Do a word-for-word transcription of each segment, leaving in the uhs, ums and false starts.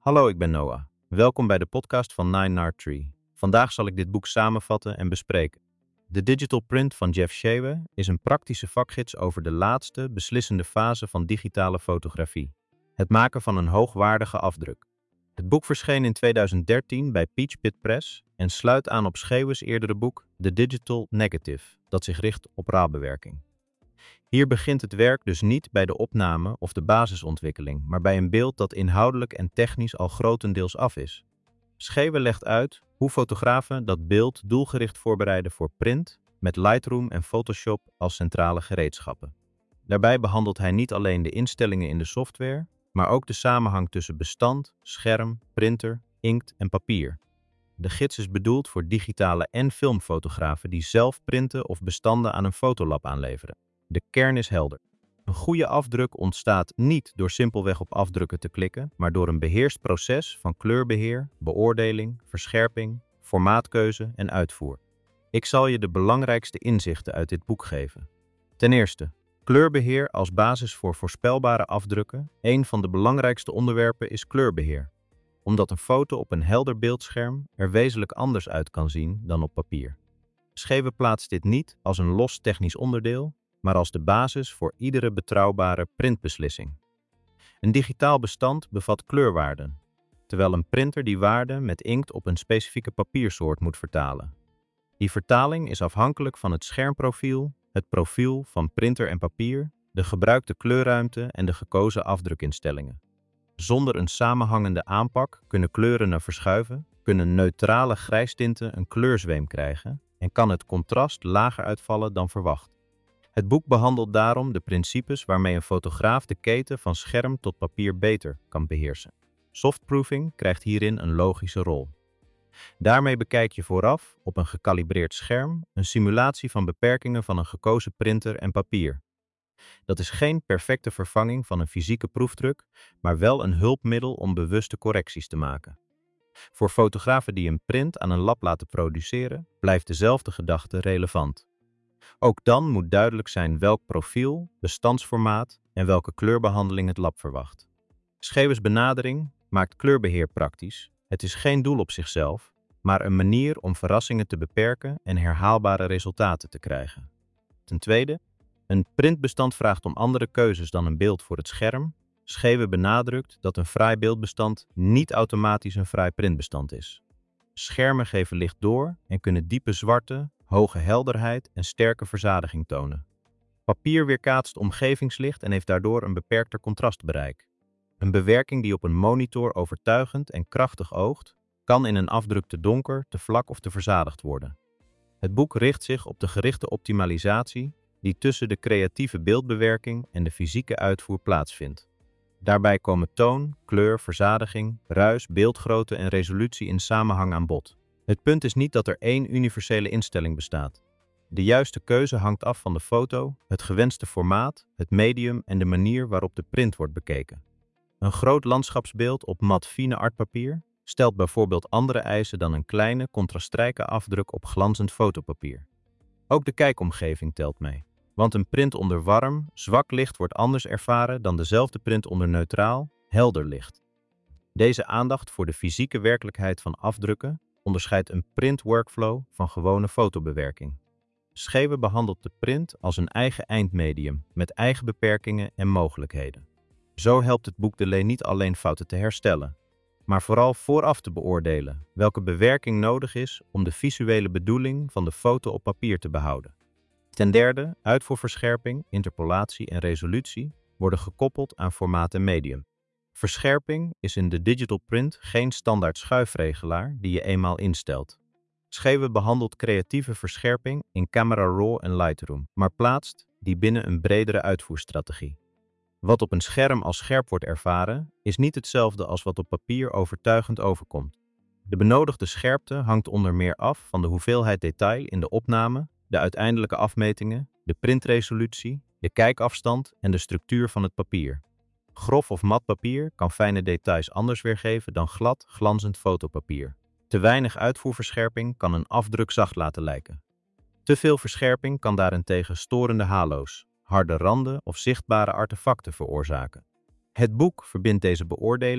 Hallo, ik ben Noah. Welkom bij de podcast van Nine Nard Tree. Vandaag zal ik dit boek samenvatten en bespreken. De Digital Print van Jeff Shawe is een praktische vakgids over de laatste, beslissende fase van digitale fotografie. Het maken van een hoogwaardige afdruk. Het boek verscheen in tweeduizend dertien bij Peach Pit Press en sluit aan op Shawe's eerdere boek The Digital Negative, dat zich richt op RAW-bewerking. Hier begint het werk dus niet bij de opname of de basisontwikkeling, maar bij een beeld dat inhoudelijk en technisch al grotendeels af is. Shawe legt uit hoe fotografen dat beeld doelgericht voorbereiden voor print, met Lightroom en Photoshop als centrale gereedschappen. Daarbij behandelt hij niet alleen de instellingen in de software, maar ook de samenhang tussen bestand, scherm, printer, inkt en papier. De gids is bedoeld voor digitale en filmfotografen die zelf printen of bestanden aan een fotolab aanleveren. De kern is helder. Een goede afdruk ontstaat niet door simpelweg op afdrukken te klikken, maar door een beheerst proces van kleurbeheer, beoordeling, verscherping, formaatkeuze en uitvoer. Ik zal je de belangrijkste inzichten uit dit boek geven. Ten eerste, kleurbeheer als basis voor voorspelbare afdrukken. Een van de belangrijkste onderwerpen is kleurbeheer, omdat een foto op een helder beeldscherm er wezenlijk anders uit kan zien dan op papier. Shawe plaatst dit niet als een los technisch onderdeel, maar als de basis voor iedere betrouwbare printbeslissing. Een digitaal bestand bevat kleurwaarden, terwijl een printer die waarden met inkt op een specifieke papiersoort moet vertalen. Die vertaling is afhankelijk van het schermprofiel, het profiel van printer en papier, de gebruikte kleurruimte en de gekozen afdrukinstellingen. Zonder een samenhangende aanpak kunnen kleuren er verschuiven, kunnen neutrale grijstinten een kleurzweem krijgen en kan het contrast lager uitvallen dan verwacht. Het boek behandelt daarom de principes waarmee een fotograaf de keten van scherm tot papier beter kan beheersen. Softproofing krijgt hierin een logische rol. Daarmee bekijk je vooraf, op een gekalibreerd scherm, een simulatie van beperkingen van een gekozen printer en papier. Dat is geen perfecte vervanging van een fysieke proefdruk, maar wel een hulpmiddel om bewuste correcties te maken. Voor fotografen die een print aan een lab laten produceren, blijft dezelfde gedachte relevant. Ook dan moet duidelijk zijn welk profiel, bestandsformaat en welke kleurbehandeling het lab verwacht. Shawe's benadering maakt kleurbeheer praktisch. Het is geen doel op zichzelf, maar een manier om verrassingen te beperken en herhaalbare resultaten te krijgen. Ten tweede, een printbestand vraagt om andere keuzes dan een beeld voor het scherm. Shawe benadrukt dat een fraai beeldbestand niet automatisch een fraai printbestand is. Schermen geven licht door en kunnen diepe zwarte, hoge helderheid en sterke verzadiging tonen. Papier weerkaatst omgevingslicht en heeft daardoor een beperkter contrastbereik. Een bewerking die op een monitor overtuigend en krachtig oogt, kan in een afdruk te donker, te vlak of te verzadigd worden. Het boek richt zich op de gerichte optimalisatie die tussen de creatieve beeldbewerking en de fysieke uitvoer plaatsvindt. Daarbij komen toon, kleur, verzadiging, ruis, beeldgrootte en resolutie in samenhang aan bod. Het punt is niet dat er één universele instelling bestaat. De juiste keuze hangt af van de foto, het gewenste formaat, het medium en de manier waarop de print wordt bekeken. Een groot landschapsbeeld op mat fine artpapier stelt bijvoorbeeld andere eisen dan een kleine, contrastrijke afdruk op glanzend fotopapier. Ook de kijkomgeving telt mee, want een print onder warm, zwak licht wordt anders ervaren dan dezelfde print onder neutraal, helder licht. Deze aandacht voor de fysieke werkelijkheid van afdrukken onderscheidt een print-workflow van gewone fotobewerking. Shawe behandelt de print als een eigen eindmedium met eigen beperkingen en mogelijkheden. Zo helpt het boek de lezer niet alleen fouten te herstellen, maar vooral vooraf te beoordelen welke bewerking nodig is om de visuele bedoeling van de foto op papier te behouden. Ten derde, uitvoerverscherping, interpolatie en resolutie worden gekoppeld aan formaat en medium. Verscherping is in de digital print geen standaard schuifregelaar die je eenmaal instelt. Shawe behandelt creatieve verscherping in Camera Raw en Lightroom, maar plaatst die binnen een bredere uitvoerstrategie. Wat op een scherm als scherp wordt ervaren, is niet hetzelfde als wat op papier overtuigend overkomt. De benodigde scherpte hangt onder meer af van de hoeveelheid detail in de opname, de uiteindelijke afmetingen, de printresolutie, de kijkafstand en de structuur van het papier. Grof of mat papier kan fijne details anders weergeven dan glad, glanzend fotopapier. Te weinig uitvoerverscherping kan een afdruk zacht laten lijken. Te veel verscherping kan daarentegen storende halo's, harde randen of zichtbare artefacten veroorzaken. Het boek verbindt deze beoordeling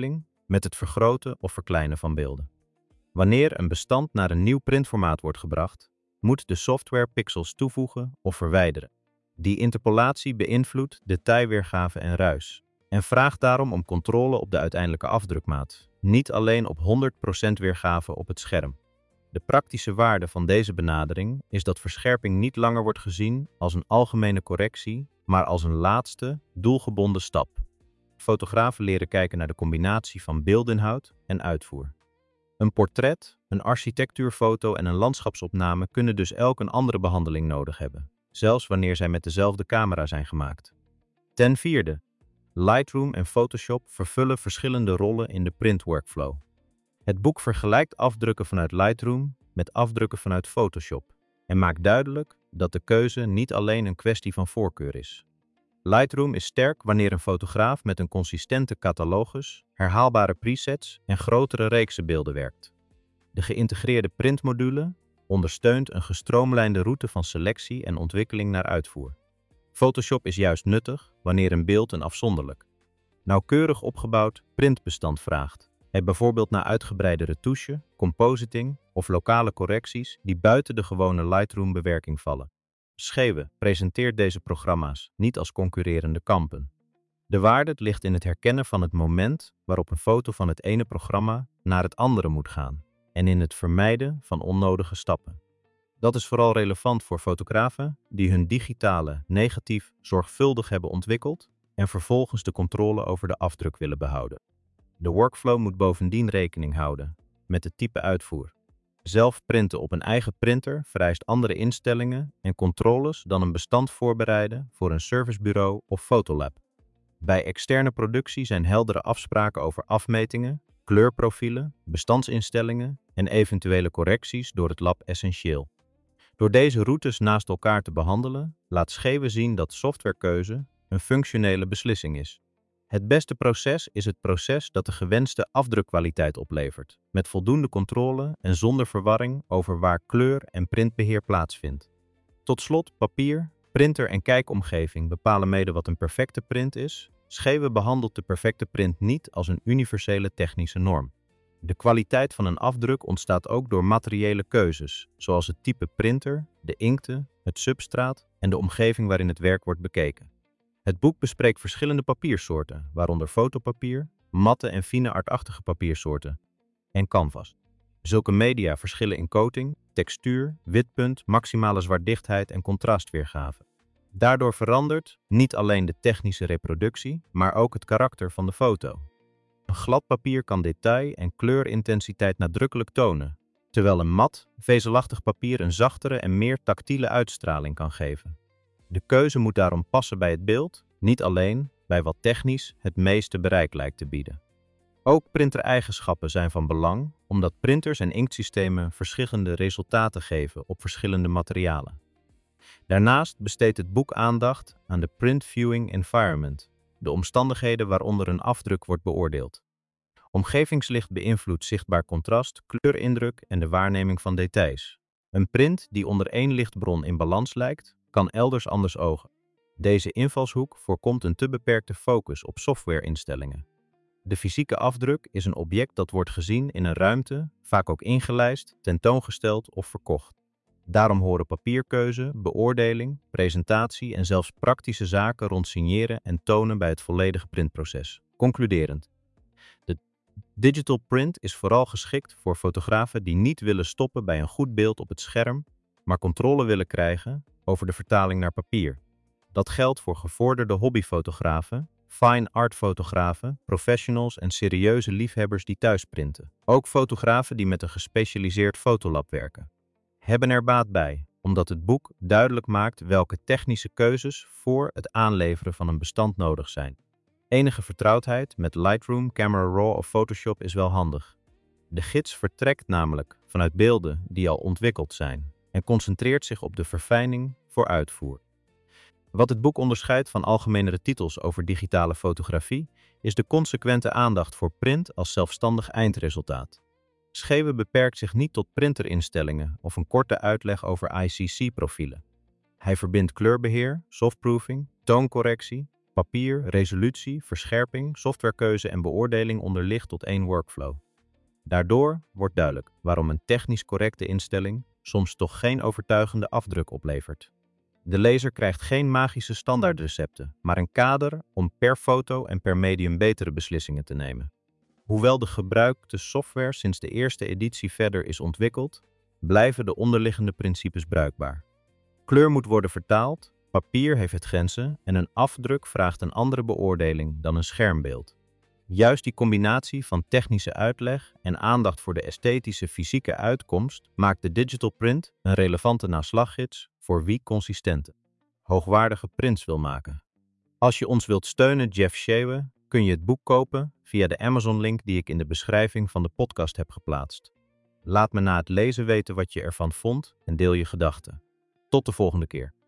met het vergroten of verkleinen van beelden. Wanneer een bestand naar een nieuw printformaat wordt gebracht, moet de software pixels toevoegen of verwijderen. Die interpolatie beïnvloedt detailweergave en ruis en vraagt daarom om controle op de uiteindelijke afdrukmaat, niet alleen op honderd procent weergave op het scherm. De praktische waarde van deze benadering is dat verscherping niet langer wordt gezien als een algemene correctie, maar als een laatste, doelgebonden stap. Fotografen leren kijken naar de combinatie van beeldinhoud en uitvoer. Een portret, een architectuurfoto en een landschapsopname kunnen dus elk een andere behandeling nodig hebben, zelfs wanneer zij met dezelfde camera zijn gemaakt. Ten vierde, Lightroom en Photoshop vervullen verschillende rollen in de printworkflow. Het boek vergelijkt afdrukken vanuit Lightroom met afdrukken vanuit Photoshop en maakt duidelijk dat de keuze niet alleen een kwestie van voorkeur is. Lightroom is sterk wanneer een fotograaf met een consistente catalogus, herhaalbare presets en grotere reeksen beelden werkt. De geïntegreerde printmodule ondersteunt een gestroomlijnde route van selectie en ontwikkeling naar uitvoer. Photoshop is juist nuttig wanneer een beeld een afzonderlijk, nauwkeurig opgebouwd printbestand vraagt, het bijvoorbeeld naar uitgebreide retouche, compositing of lokale correcties die buiten de gewone Lightroom-bewerking vallen. Schewe presenteert deze programma's niet als concurrerende kampen. De waarde ligt in het herkennen van het moment waarop een foto van het ene programma naar het andere moet gaan en in het vermijden van onnodige stappen. Dat is vooral relevant voor fotografen die hun digitale negatief zorgvuldig hebben ontwikkeld en vervolgens de controle over de afdruk willen behouden. De workflow moet bovendien rekening houden met het type uitvoer. Zelf printen op een eigen printer vereist andere instellingen en controles dan een bestand voorbereiden voor een servicebureau of fotolab. Bij externe productie zijn heldere afspraken over afmetingen, kleurprofielen, bestandsinstellingen en eventuele correcties door het lab essentieel. Door deze routes naast elkaar te behandelen, laat Schewe zien dat softwarekeuze een functionele beslissing is. Het beste proces is het proces dat de gewenste afdrukkwaliteit oplevert, met voldoende controle en zonder verwarring over waar kleur en printbeheer plaatsvindt. Tot slot, papier, printer en kijkomgeving bepalen mede wat een perfecte print is. Schewe behandelt de perfecte print niet als een universele technische norm. De kwaliteit van een afdruk ontstaat ook door materiële keuzes, zoals het type printer, de inkten, het substraat en de omgeving waarin het werk wordt bekeken. Het boek bespreekt verschillende papiersoorten, waaronder fotopapier, matte en fine artachtige papiersoorten en canvas. Zulke media verschillen in coating, textuur, witpunt, maximale zwartdichtheid en contrastweergave. Daardoor verandert niet alleen de technische reproductie, maar ook het karakter van de foto. Een glad papier kan detail en kleurintensiteit nadrukkelijk tonen, terwijl een mat, vezelachtig papier een zachtere en meer tactiele uitstraling kan geven. De keuze moet daarom passen bij het beeld, niet alleen bij wat technisch het meeste bereik lijkt te bieden. Ook printereigenschappen zijn van belang, omdat printers en inktsystemen verschillende resultaten geven op verschillende materialen. Daarnaast besteedt het boek aandacht aan de print viewing environment, de omstandigheden waaronder een afdruk wordt beoordeeld. Omgevingslicht beïnvloedt zichtbaar contrast, kleurindruk en de waarneming van details. Een print die onder één lichtbron in balans lijkt, kan elders anders ogen. Deze invalshoek voorkomt een te beperkte focus op softwareinstellingen. De fysieke afdruk is een object dat wordt gezien in een ruimte, vaak ook ingelijst, tentoongesteld of verkocht. Daarom horen papierkeuze, beoordeling, presentatie en zelfs praktische zaken rond signeren en tonen bij het volledige printproces. Concluderend. De digital print is vooral geschikt voor fotografen die niet willen stoppen bij een goed beeld op het scherm, maar controle willen krijgen over de vertaling naar papier. Dat geldt voor gevorderde hobbyfotografen, fine art fotografen, professionals en serieuze liefhebbers die thuis printen. Ook fotografen die met een gespecialiseerd fotolab werken hebben er baat bij, omdat het boek duidelijk maakt welke technische keuzes voor het aanleveren van een bestand nodig zijn. Enige vertrouwdheid met Lightroom, Camera Raw of Photoshop is wel handig. De gids vertrekt namelijk vanuit beelden die al ontwikkeld zijn en concentreert zich op de verfijning voor uitvoer. Wat het boek onderscheidt van algemenere titels over digitale fotografie is de consequente aandacht voor print als zelfstandig eindresultaat. Schewe beperkt zich niet tot printerinstellingen of een korte uitleg over I C C-profielen. Hij verbindt kleurbeheer, softproofing, tooncorrectie, Papier, resolutie, verscherping, softwarekeuze en beoordeling onderligt tot één workflow. Daardoor wordt duidelijk waarom een technisch correcte instelling soms toch geen overtuigende afdruk oplevert. De lezer krijgt geen magische standaardrecepten, maar een kader om per foto en per medium betere beslissingen te nemen. Hoewel de gebruikte software sinds de eerste editie verder is ontwikkeld, blijven de onderliggende principes bruikbaar. Kleur moet worden vertaald, papier heeft het grenzen en een afdruk vraagt een andere beoordeling dan een schermbeeld. Juist die combinatie van technische uitleg en aandacht voor de esthetische fysieke uitkomst maakt de digital print een relevante naslaggids voor wie consistente, hoogwaardige prints wil maken. Als je ons wilt steunen, Jeff Shewe, kun je het boek kopen via de Amazon-link die ik in de beschrijving van de podcast heb geplaatst. Laat me na het lezen weten wat je ervan vond en deel je gedachten. Tot de volgende keer.